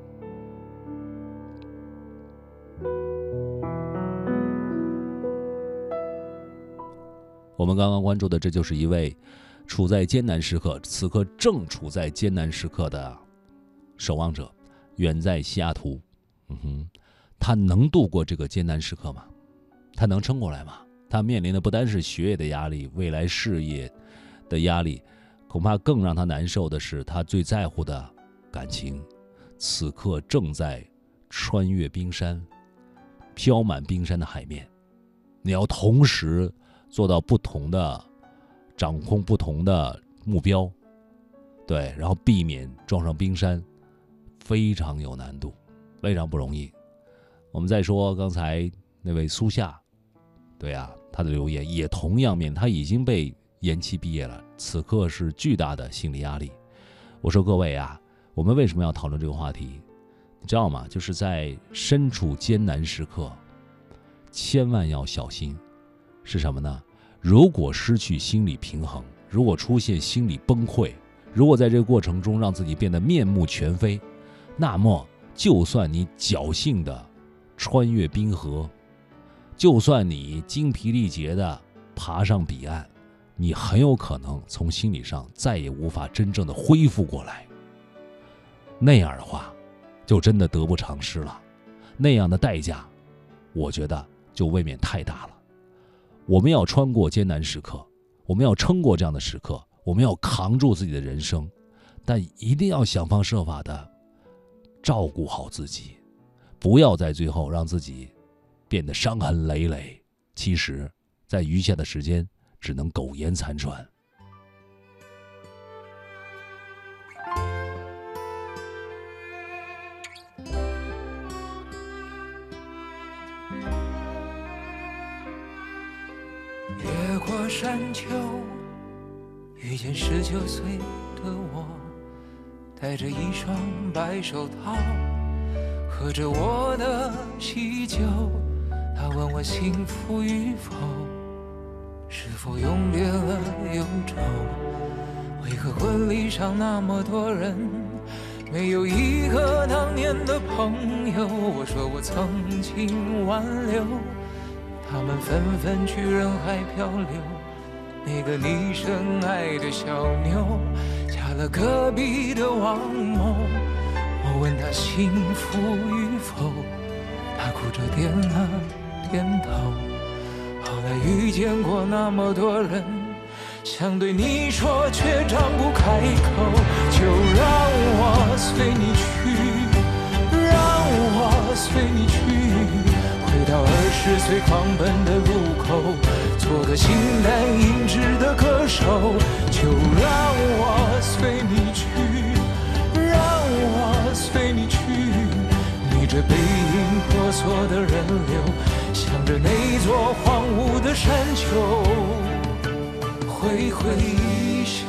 我们刚刚关注的，这就是一位处在艰难时刻，此刻正处在艰难时刻的守望者，远在西雅图。他能度过这个艰难时刻吗？他能撑过来吗？ 他面临的不单是学业的压力，未来事业的压力，恐怕更让他难受的是他最在乎的感情，此刻正在穿越冰山，飘满冰山的海面。你要同时做到不同的掌控不同的目标，对，然后避免撞上冰山，非常有难度，非常不容易。我们再说刚才那位苏夏，对啊，他的留言也同样他已经被延期毕业了，此刻是巨大的心理压力。我说各位啊，我们为什么要讨论这个话题？你知道吗？就是在身处艰难时刻，千万要小心。是什么呢？如果失去心理平衡，如果出现心理崩溃，如果在这个过程中让自己变得面目全非，那么就算你侥幸的穿越冰河，就算你精疲力竭的爬上彼岸，你很有可能从心理上再也无法真正的恢复过来。那样的话就真的得不偿失了，那样的代价我觉得就未免太大了。我们要穿过艰难时刻，我们要撑过这样的时刻，我们要扛住自己的人生，但一定要想方设法的照顾好自己，不要在最后让自己变得伤痕累累，其实在余下的时间只能苟延残喘。 越过山丘，遇见19岁的我，戴着一双白手套，喝着我的喜酒。他问我幸福与否，是否永别了忧愁？为何婚礼上那么多人，没有一个当年的朋友？我说我曾经挽留，他们纷纷去人海漂流。那个你深爱的小妞，嫁了隔壁的王某。我问他幸福与否，他哭着点了点头。后来遇见过那么多人，想对你说却张不开口。就让我随你去，让我随你去，回到20岁狂奔的路口，做个形单影只的歌手。就让我随你去，让我随你去，逆着背影婆娑的人流，向着那座荒芜的山丘挥挥袖。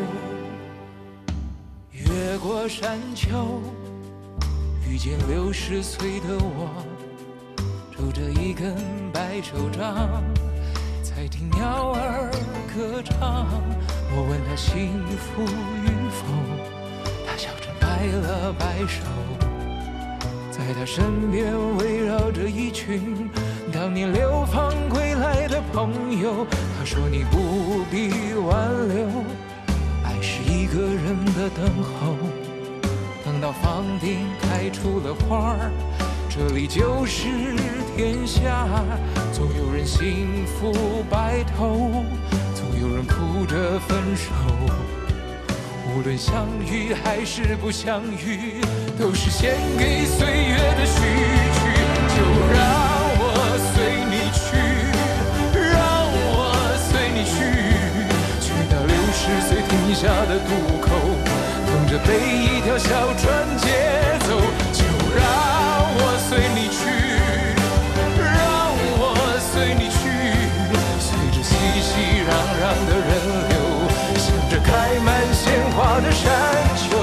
越过山丘，遇见60岁的我，拄着一根白手杖，在听鸟儿歌唱。我问他幸福与否，他笑着摆了摆手。在他身边围绕着一群当年流放归来的朋友。他说你不必挽留，爱是一个人的等候。等到房顶开出了花儿，这里就是天下。总有人幸福白头，总有人哭着分手。无论相遇还是不相遇，都是献给岁月的序曲。就让我随你去，让我随你去，去到60岁停下的渡口，等着被一条小船接走。就让我随你去，让我随你去，随着熙熙攘攘的人流，向着开满鲜花的山丘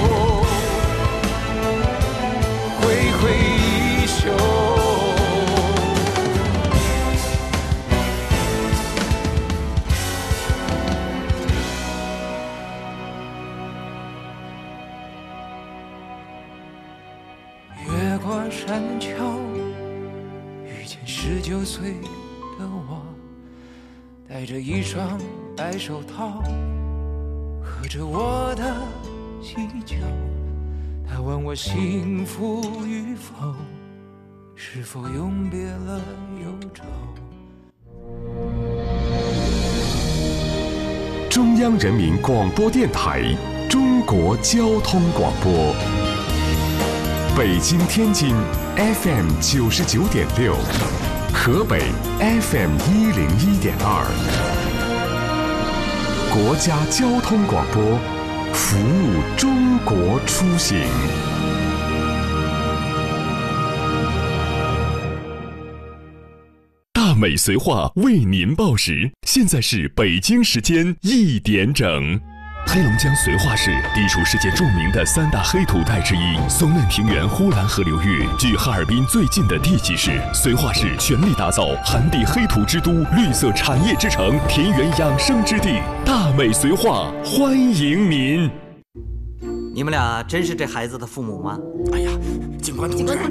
挥挥袖。越过山丘，遇见19岁的我，戴着一双白手套，喝着我的喜酒。他问我幸福与否，是否永别了忧愁？ 中央人民广播电台中国交通广播。北京、天津 FM 99.6，河北 FM 101.2，国家交通广播，服务中国出行。 大美绥化为您报时，现在是北京时间1点整。黑龙江绥化市地处世界著名的3大黑土带之一，松嫩平原呼兰河流域，距哈尔滨最近的地级市。绥化市全力打造寒地黑土之都、绿色产业之城、田园养生之地。大美绥化欢迎您！ 你们俩真是这孩子的父母吗？ 哎呀，警官同志，